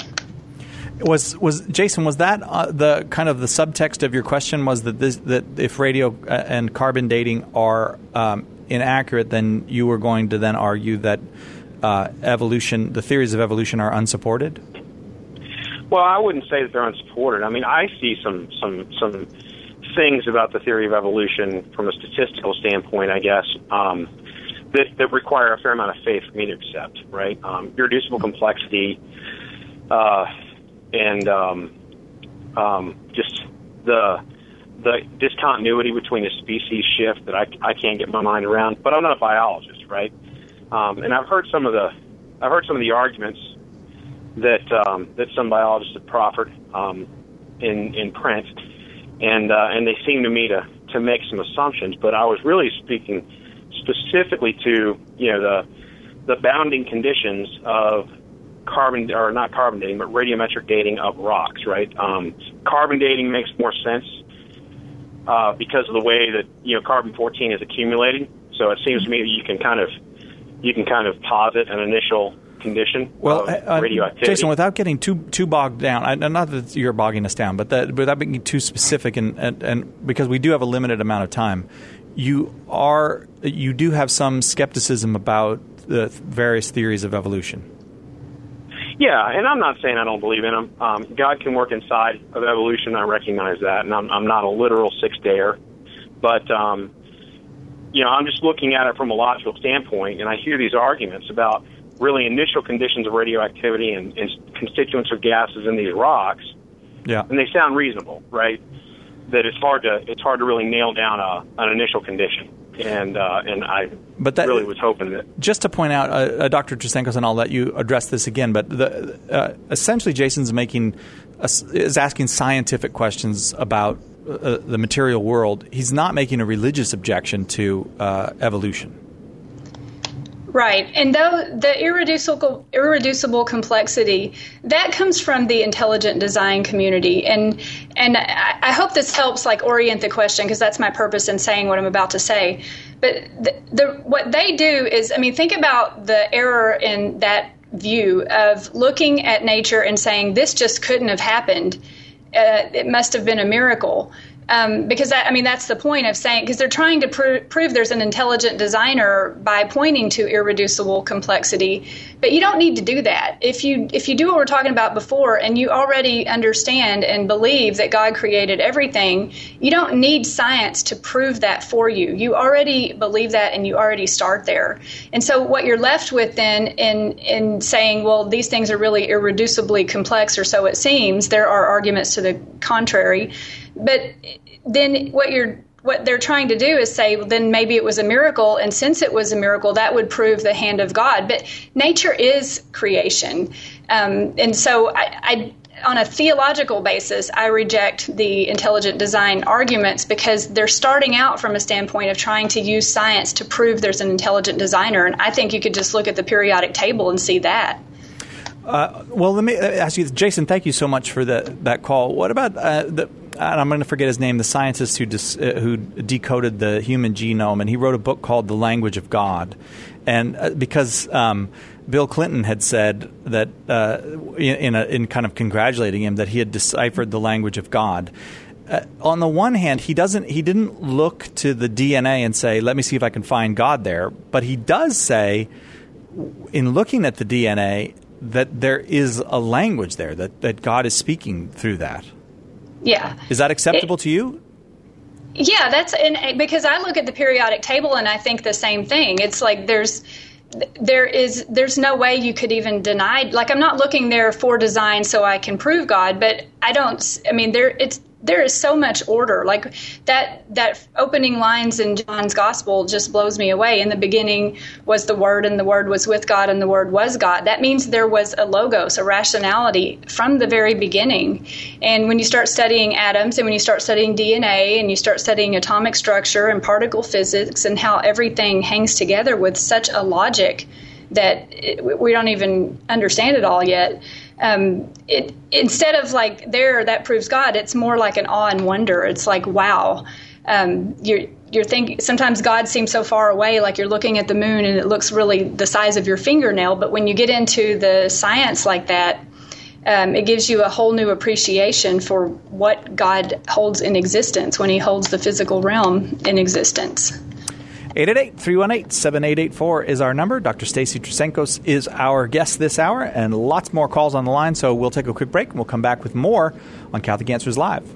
Speaker 2: Was was Jason? Was that uh, the kind of the subtext of your question? Was that this that if radio and carbon dating are um, inaccurate, then you were going to then argue that uh, evolution, the theories of evolution, are unsupported?
Speaker 12: Well, I wouldn't say that they're unsupported. I mean, I see some some some things about the theory of evolution from a statistical standpoint, I guess, um, that that require a fair amount of faith for me to accept. Right, um, irreducible complexity. Uh, And um, um, just the the discontinuity between a species shift that I, I can't get my mind around. But I'm not a biologist, right? Um, and I've heard some of the I've heard some of the arguments that um, that some biologists have proffered um, in in print, and uh, and they seem to me to, to make some assumptions. But I was really speaking specifically to you know the the bounding conditions of carbon, or not carbon dating, but radiometric dating of rocks, right? Um, carbon dating makes more sense uh, because of the way that, you know, carbon fourteen is accumulating. So it seems to me that you can kind of, you can kind of posit an initial condition
Speaker 2: well,
Speaker 12: of
Speaker 2: uh,
Speaker 12: radioactivity.
Speaker 2: Jason, without getting too too bogged down, I, not that you're bogging us down, but that without being too specific, and, and, and because we do have a limited amount of time, you are you do have some skepticism about the various theories of evolution.
Speaker 12: Yeah, and I'm not saying I don't believe in them. Um, God can work inside of evolution. I recognize that, and I'm, I'm not a literal six-dayer. But, um, you know, I'm just looking at it from a logical standpoint, and I hear these arguments about really initial conditions of radioactivity and, and constituents of gases in these rocks.
Speaker 2: Yeah.
Speaker 12: And they sound reasonable, right? That it's hard to it's hard to really nail down a, an initial condition. And uh, and I
Speaker 2: but that,
Speaker 12: really was hoping that...
Speaker 2: Just to point out, uh, uh, Doctor Trasenkos, and I'll let you address this again, but the, uh, essentially Jason's making uh, is asking scientific questions about uh, the material world. He's not making a religious objection to uh, evolution.
Speaker 3: Right. And though the irreducible irreducible complexity, that comes from the intelligent design community. And and I, I hope this helps like orient the question, because that's my purpose in saying what I'm about to say. But the, the what they do is, I mean, think about the error in that view of looking at nature and saying this just couldn't have happened. Uh, it must have been a miracle. Um, because, that, I mean, that's the point of saying, because they're trying to pr- prove there's an intelligent designer by pointing to irreducible complexity. But you don't need to do that. If you if you do what we're talking about before and you already understand and believe that God created everything, you don't need science to prove that for you. You already believe that and you already start there. And so what you're left with then in, in saying, well, these things are really irreducibly complex, or so it seems, there are arguments to the contrary. But then what you're what they're trying to do is say, well, then maybe it was a miracle, and since it was a miracle, that would prove the hand of God. But nature is creation, um, and so I, I, on a theological basis, I reject the intelligent design arguments because they're starting out from a standpoint of trying to use science to prove there's an intelligent designer, and I think you could just look at the periodic table and see that.
Speaker 2: Uh, well, let me ask you, Jason, thank you so much for the, that call. What about uh, the, and I'm going to forget his name, the scientist who dis, uh, who decoded the human genome, and he wrote a book called The Language of God. And uh, because um, Bill Clinton had said that, uh, in, in, a, in kind of congratulating him, that he had deciphered the language of God. Uh, on the one hand, he doesn't. He didn't look to the D N A and say, "Let me see if I can find God there." But he does say, in looking at the D N A, that there is a language there, that, that God is speaking through that.
Speaker 3: Yeah.
Speaker 2: Is that acceptable
Speaker 3: it,
Speaker 2: to you?
Speaker 3: Yeah, that's and because I look at the periodic table and I think the same thing. It's like there's there is there's no way you could even deny. Like, I'm not looking there for design so I can prove God, but I don't. I mean, there it's there is so much order. Like that that opening lines in John's Gospel just blows me away. In the beginning was the Word, and the Word was with God, and the Word was God. That means there was a logos, a rationality from the very beginning. And when you start studying atoms, and when you start studying D N A, and you start studying atomic structure and particle physics, and how everything hangs together with such a logic that it, we don't even understand it all yet. Um, it instead of like there, that proves God, it's more like an awe and wonder. It's like, wow, um, you're you're thinking. Sometimes God seems so far away, like you're looking at the moon and it looks really the size of your fingernail. But when you get into the science like that, um, it gives you a whole new appreciation for what God holds in existence when He holds the physical realm in existence.
Speaker 2: eight eight eight, three one eight, seven eight eight four is our number. Doctor Stacy Trasenkos is our guest this hour, and lots more calls on the line, so we'll take a quick break, and we'll come back with more on Catholic Answers Live.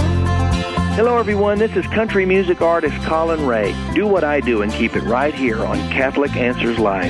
Speaker 11: Hello, everyone. This is country music artist Colin Ray. Do what I do and keep it right here on Catholic Answers Live.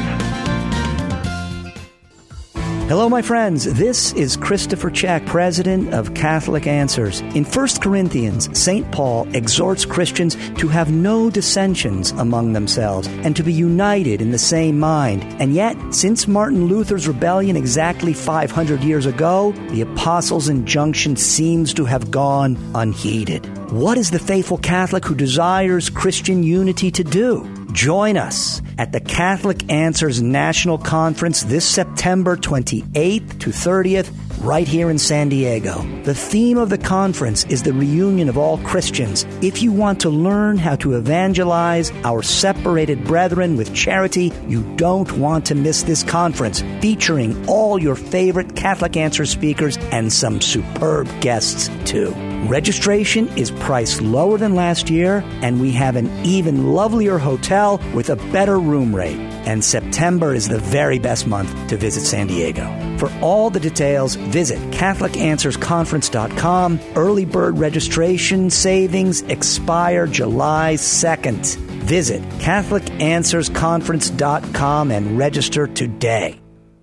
Speaker 15: Hello, my friends. This is Christopher Check, president of Catholic Answers. In First Corinthians, Saint Paul exhorts Christians to have no dissensions among themselves and to be united in the same mind. And yet, since Martin Luther's rebellion exactly five hundred years ago, the apostles' injunction seems to have gone unheeded. What is the faithful Catholic who desires Christian unity to do? Join us at the Catholic Answers National Conference this September twenty-eighth to thirtieth, right here in San Diego. The theme of the conference is the reunion of all Christians. If you want to learn how to evangelize our separated brethren with charity, you don't want to miss this conference, featuring all your favorite Catholic Answers speakers and some superb guests, too. Registration is priced lower than last year, and we have an even lovelier hotel with a better room rate. And September is the very best month to visit San Diego. For all the details, visit Catholic Answers Conference dot com. Early bird registration savings expire July second. Visit Catholic Answers Conference dot com and register today.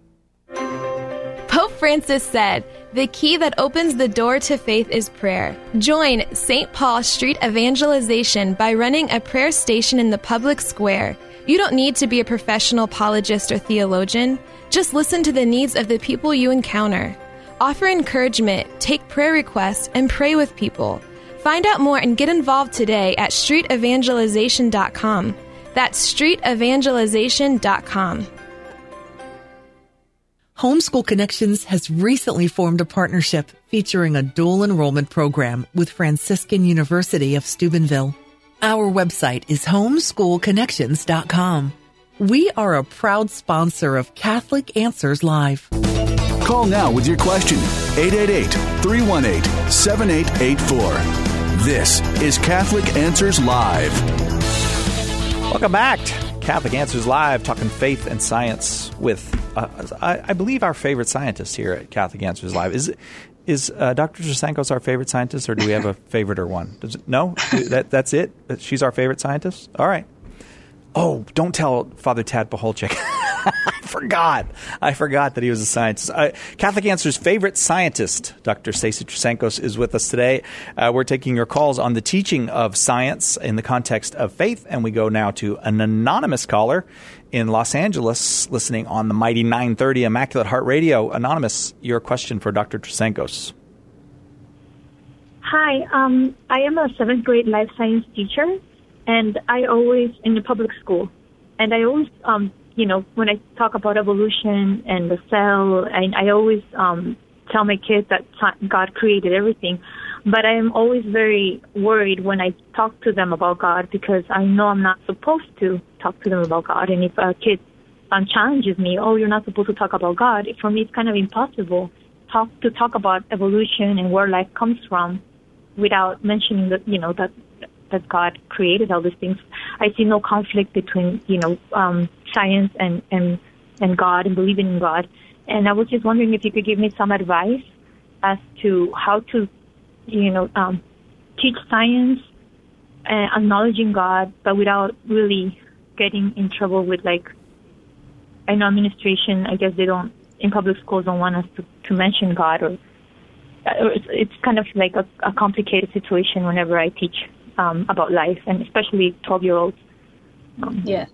Speaker 16: Pope Francis said, "The key that opens the door to faith is prayer." Join Saint Paul Street Evangelization by running a prayer station in the public square. You don't need to be a professional apologist or theologian. Just listen to the needs of the people you encounter. Offer encouragement, take prayer requests, and pray with people. Find out more and get involved today at street evangelization dot com. That's street evangelization dot com.
Speaker 17: Homeschool Connections has recently formed a partnership featuring a dual enrollment program with Franciscan University of Steubenville. Our website is homeschool connections dot com. We are a proud sponsor of Catholic Answers Live.
Speaker 1: Call now with your question, eight eight eight, three one eight, seven eight eight four. This is Catholic Answers Live.
Speaker 2: Welcome back to Catholic Answers Live, talking faith and science with, uh, I, I believe, our favorite scientist here at Catholic Answers Live. Is is uh, Doctor Trasancos our favorite scientist, or do we have a favorite or one? Does it, no? that, that's it? She's our favorite scientist? All right. Oh, don't tell Father Tad Paholczyk. I forgot. I forgot that he was a scientist. Uh, Catholic Answers' favorite scientist, Doctor Stacy Trasancos, is with us today. Uh, we're taking your calls on the teaching of science in the context of faith, and we go now to an anonymous caller in Los Angeles listening on the mighty nine thirty Immaculate Heart Radio. Anonymous, your question for Doctor Trasancos.
Speaker 18: Hi, um, I am a seventh grade life science teacher, and I always, in the public school, and I always, um, you know, when I talk about evolution and the cell, I, I always um, tell my kids that God created everything. But I am always very worried when I talk to them about God, because I know I'm not supposed to talk to them about God. And if a kid um, challenges me, oh, you're not supposed to talk about God, for me it's kind of impossible talk to talk about evolution and where life comes from without mentioning that, you know, that that God created all these things. I see no conflict between, you know, um, science and, and, and God and believing in God. And I was just wondering if you could give me some advice as to how to, you know, um, teach science and acknowledging God, but without really getting in trouble with, like, I know administration, I guess they don't, in public schools don't want us to, to mention God, or, or it's, it's kind of like a, a complicated situation whenever I teach um, about life, and especially twelve-year-olds. Um,
Speaker 3: yeah.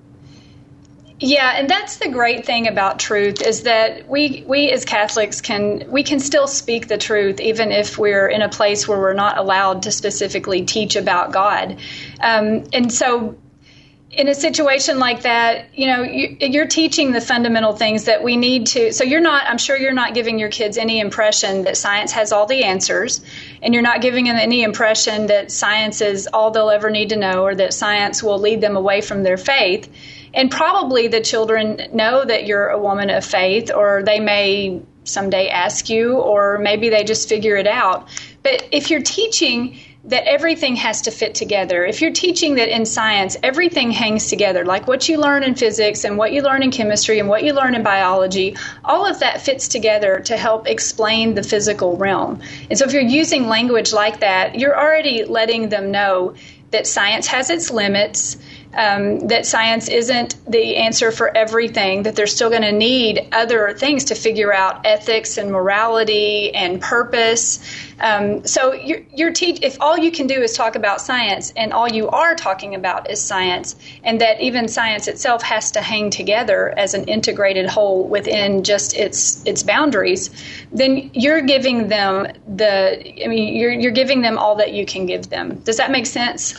Speaker 3: Yeah, and that's the great thing about truth, is that we we as Catholics can we can still speak the truth even if we're in a place where we're not allowed to specifically teach about God. Um, and so in a situation like that, you know, you, you're teaching the fundamental things that we need to. So you're not, I'm sure you're not giving your kids any impression that science has all the answers, and you're not giving them any impression that science is all they'll ever need to know, or that science will lead them away from their faith. And probably the children know that you're a woman of faith, or they may someday ask you, or maybe they just figure it out. But if you're teaching that everything has to fit together, if you're teaching that in science everything hangs together, like what you learn in physics and what you learn in chemistry and what you learn in biology, all of that fits together to help explain the physical realm. And so if you're using language like that, you're already letting them know that science has its limits, Um, that science isn't the answer for everything, that they're still going to need other things to figure out ethics and morality and purpose. Um, so you're, you're te- if all you can do is talk about science, and all you are talking about is science, and that even science itself has to hang together as an integrated whole within just its its boundaries, then you're giving them the, I mean, you're you're giving them all that you can give them. Does that make sense?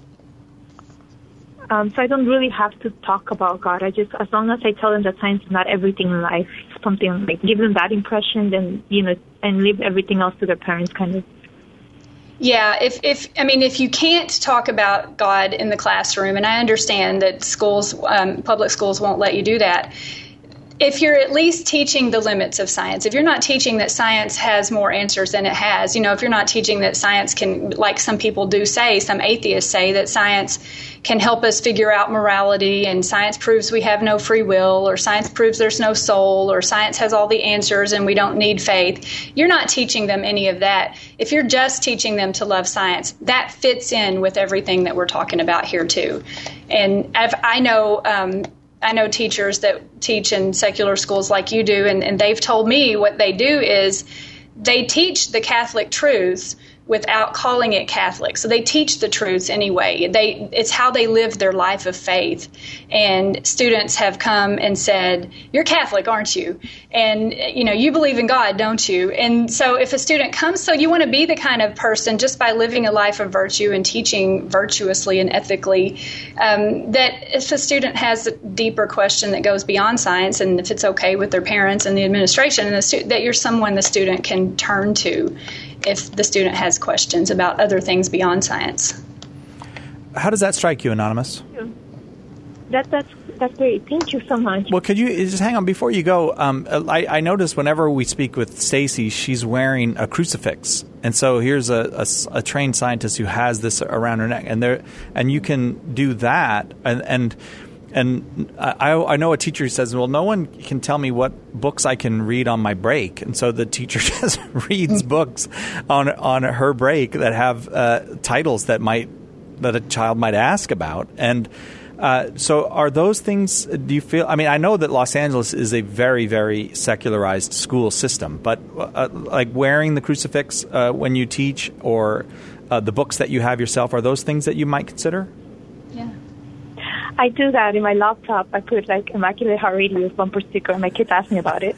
Speaker 18: Um, so I don't really have to talk about God. I just, as long as I tell them that science is not everything in life, something like give them that impression, then, you know, and leave everything else to their parents, kind of.
Speaker 3: Yeah, if, if I mean, if you can't talk about God in the classroom, and I understand that schools, um, public schools won't let you do that, if you're at least teaching the limits of science, if you're not teaching that science has more answers than it has, you know, if you're not teaching that science can, like some people do say, some atheists say, that science can help us figure out morality, and science proves we have no free will, or science proves there's no soul, or science has all the answers and we don't need faith. You're not teaching them any of that. If you're just teaching them to love science, that fits in with everything that we're talking about here too. And I've, I know um, I know teachers that teach in secular schools like you do, and, and they've told me what they do is they teach the Catholic truths without calling it Catholic. So they teach the truths anyway. They it's how they live their life of faith. And students have come and said, "You're Catholic, aren't you? And you know, you believe in God, don't you?" And so if a student comes, so you want to be the kind of person, just by living a life of virtue and teaching virtuously and ethically, um, that if a student has a deeper question that goes beyond science, and if it's okay with their parents and the administration, and the stu- that you're someone the student can turn to if the student has questions about other things beyond science.
Speaker 2: How does that strike you, Anonymous?
Speaker 18: That, that's that's great. Thank you so much.
Speaker 2: Well, could you just hang on before you go? Um, I, I notice whenever we speak with Stacy, she's wearing a crucifix, and so here's a, a, a trained scientist who has this around her neck, and there, and you can do that, and and. And I, I know a teacher who says, well, no one can tell me what books I can read on my break. And so the teacher just reads books on on her break that have uh, titles that might that a child might ask about. And uh, so are those things, do you feel, I mean, I know that Los Angeles is a very, very secularized school system, but uh, like wearing the crucifix uh, when you teach, or uh, the books that you have yourself, are those things that you might consider?
Speaker 18: Yeah. I do that in my laptop. I put like Immaculate Heart Radio bumper sticker, and my kids ask me about it.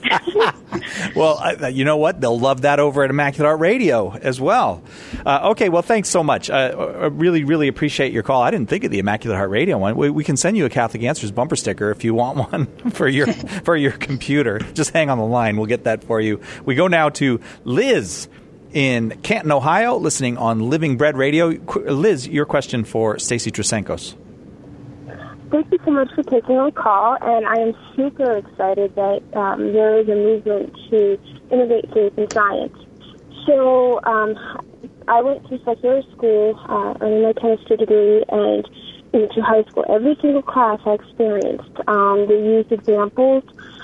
Speaker 2: Well, uh, you know what? They'll love that over at Immaculate Heart Radio as well. Uh, okay, well, thanks so much. Uh, I really, really appreciate your call. I didn't think of the Immaculate Heart Radio one. We, we can send you a Catholic Answers bumper sticker if you want one for your for your computer. Just hang on the line. We'll get that for you. We go now to Liz in Canton, Ohio, listening on Living Bread Radio. Liz, your question for Stacy Trasenkos.
Speaker 19: Thank you so much for taking my call, and I am super excited that um, there is a movement to innovate faith and science. So um, I went to secular school, uh, earning my chemistry degree, and into high school. Every single class I experienced, um, they used examples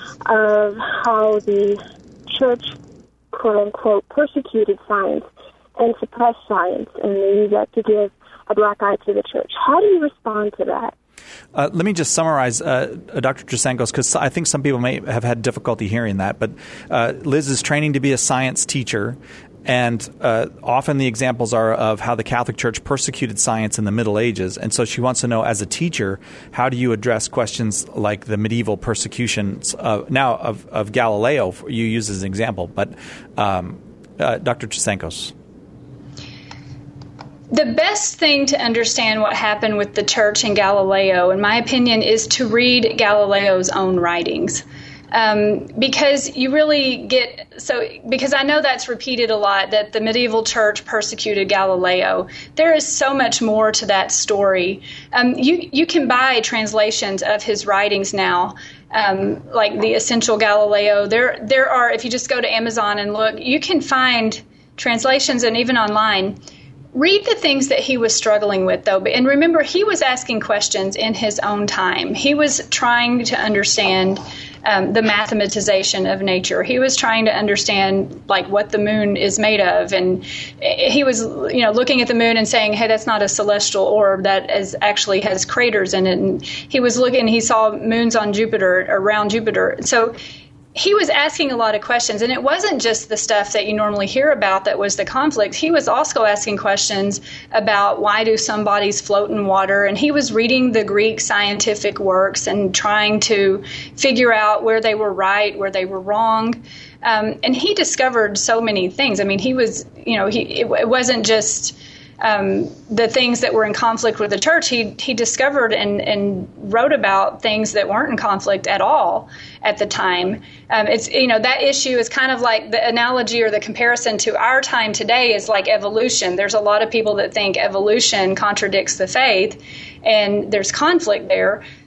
Speaker 19: of how the church, quote-unquote, persecuted science and suppressed science, and they used that to give a black eye to the church. How do you respond to that?
Speaker 2: Uh, let me just summarize, uh, Doctor Trasenkos, because I think some people may have had difficulty hearing that. But uh, Liz is training to be a science teacher, and uh, often the examples are of how the Catholic Church persecuted science in the Middle Ages. And so she wants to know, as a teacher, how do you address questions like the medieval persecutions uh, now of, of Galileo? You use as an example, but um, uh, Doctor Trasenkos.
Speaker 3: The best thing to understand what happened with the church and Galileo, in my opinion, is to read Galileo's own writings. Um, because you really get, so, because I know that's repeated a lot, that the medieval church persecuted Galileo. There is so much more to that story. Um, you, you can buy translations of his writings now, um, like the Essential Galileo. There, there are, if you just go to Amazon and look, you can find translations, and even online. Read the things that he was struggling with, though. And remember, he was asking questions in his own time. He was trying to understand um, the mathematization of nature. He was trying to understand, like, what the moon is made of. And he was, you know, looking at the moon and saying, hey, that's not a celestial orb. That is actually has craters in it. And he was looking, he saw moons on Jupiter, around Jupiter. So he was asking a lot of questions, and it wasn't just the stuff that you normally hear about that was the conflict. He was also asking questions about why do some bodies float in water, and he was reading the Greek scientific works and trying to figure out where they were right, where they were wrong. Um, and he discovered so many things. I mean, he was, you know, he it, it wasn't just Um, the things that were in conflict with the church. He he discovered and, and wrote about things that weren't in conflict at all at the time. Um, it's, you know, that issue is kind of like the analogy or the comparison to our time today is like evolution. There's a lot of people that think evolution contradicts the faith, and there's conflict there.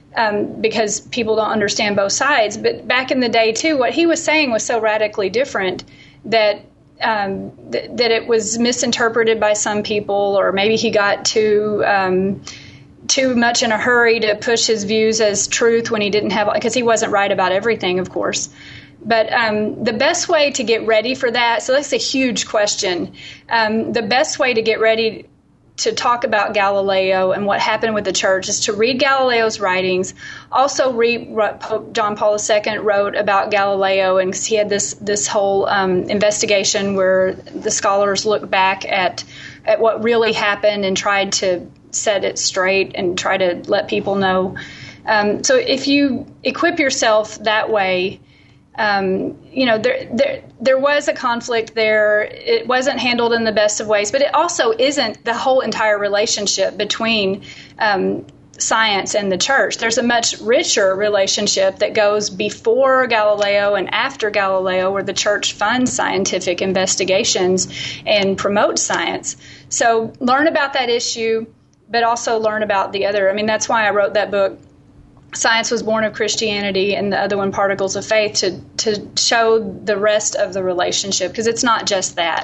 Speaker 3: um, because people don't understand both sides. But back in the day, too, what he was saying was so radically different that um, th- that it was misinterpreted by some people, or maybe he got too um, too much in a hurry to push his views as truth when he didn't have, because he wasn't right about everything, of course. But um, the best way to get ready for that, so that's a huge question. Um, the best way to get ready to talk about Galileo and what happened with the church is to read Galileo's writings. Also read what Pope John Paul the Second wrote about Galileo, and he had this this whole um, investigation where the scholars looked back at at what really happened and tried to set it straight and try to let people know. Um, so if you equip yourself that way, Um, you know, there, there there was a conflict there. It wasn't handled in the best of ways, but it also isn't the whole entire relationship between um, science and the church. There's a much richer relationship that goes before Galileo and after Galileo, where the church funds scientific investigations and promotes science. So learn about that issue, but also learn about the other. I mean, that's why I wrote that book, Science Was Born of Christianity, and the other one, Particles of Faith, to, to show the rest of the relationship, because it's not just that.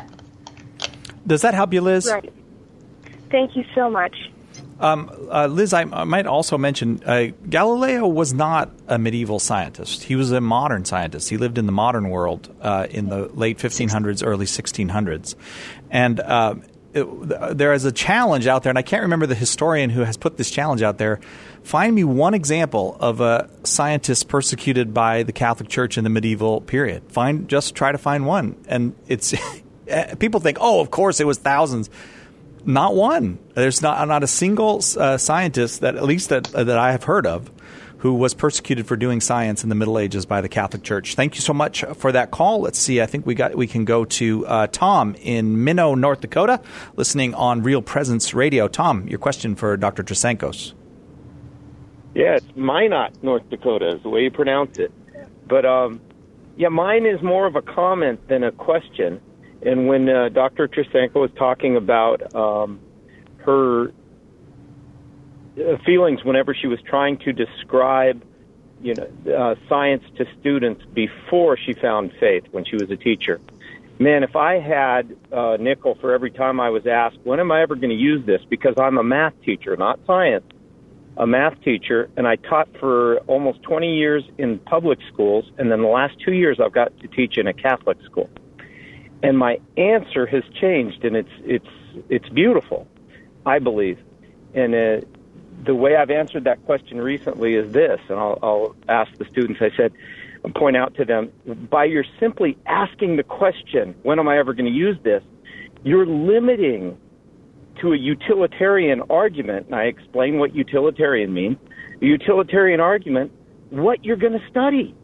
Speaker 2: Does that help you, Liz?
Speaker 19: Right. Thank you so much.
Speaker 2: Um, uh, Liz, I, I might also mention uh, Galileo was not a medieval scientist. He was a modern scientist. He lived in the modern world uh, in the late fifteen hundreds, early sixteen hundreds. And uh, it, there is a challenge out there, and I can't remember the historian who has put this challenge out there. Find me one example of a scientist persecuted by the Catholic Church in the medieval period. Find, just try to find one. And it's people think, oh, of course it was thousands. Not one. There's not not a single uh, scientist that, at least that uh, that I have heard of, who was persecuted for doing science in the Middle Ages by the Catholic Church. Thank you so much for that call. Let's see. I think we got we can go to uh, Tom in Minnow, North Dakota, listening on Real Presence Radio. Tom, your question for Doctor Trasancos.
Speaker 20: Yeah, it's Minot, North Dakota, is the way you pronounce it. But, um, yeah, mine is more of a comment than a question. And when uh, Doctor Trasanko was talking about um, her uh, feelings whenever she was trying to describe, you know, uh, science to students before she found faith when she was a teacher. Man, if I had a nickel for every time I was asked, when am I ever going to use this? Because I'm a math teacher, not science. A math teacher, and I taught for almost twenty years in public schools, and then the last two years I've got to teach in a Catholic school. And my answer has changed, and it's it's it's beautiful, I believe. And uh, the way I've answered that question recently is this, and I'll, I'll ask the students, I said, I'll point out to them, by your simply asking the question, when am I ever going to use this, you're limiting to a utilitarian argument, and I explain what utilitarian means, a utilitarian argument, what you're going to study.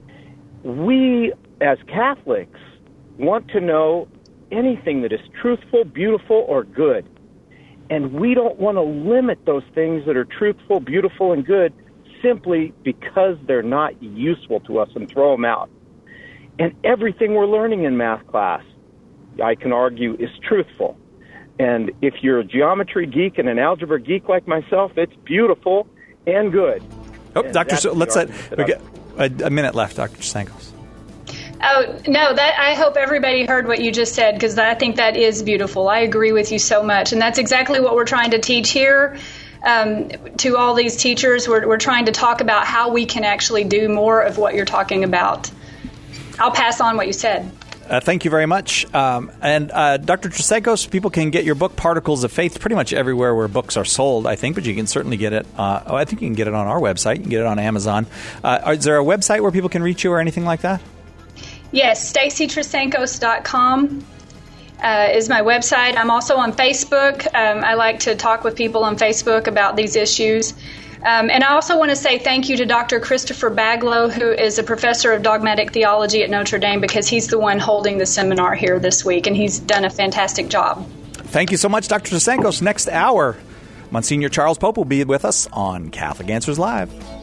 Speaker 20: We, as Catholics, want to know anything that is truthful, beautiful, or good. And we don't want to limit those things that are truthful, beautiful, and good simply because they're not useful to us and throw them out. And everything we're learning in math class, I can argue, is truthful. And if you're a geometry geek and an algebra geek like myself, it's beautiful and good.
Speaker 2: Oh,
Speaker 20: and
Speaker 2: Doctor So, let's let, we get a, a minute left, Doctor Sankos.
Speaker 3: Oh, no, that I hope everybody heard what you just said, because I think that is beautiful. I agree with you so much. And that's exactly what we're trying to teach here um, to all these teachers. We're, we're trying to talk about how we can actually do more of what you're talking about. I'll pass on what you said.
Speaker 2: Uh, thank you very much. Um, and uh, Doctor Trasancos, people can get your book, Particles of Faith, pretty much everywhere where books are sold, I think, but you can certainly get it. Uh, oh, I think you can get it on our website. You can get it on Amazon. Uh, is there a website where people can reach you or anything like that?
Speaker 3: Yes, Stacy Trasancos dot com uh, is my website. I'm also on Facebook. Um, I like to talk with people on Facebook about these issues. Um, and I also want to say thank you to Doctor Christopher Baglow, who is a professor of dogmatic theology at Notre Dame, because he's the one holding the seminar here this week, and he's done a fantastic job.
Speaker 2: Thank you so much, Doctor Trasancos. Next hour, Monsignor Charles Pope will be with us on Catholic Answers Live.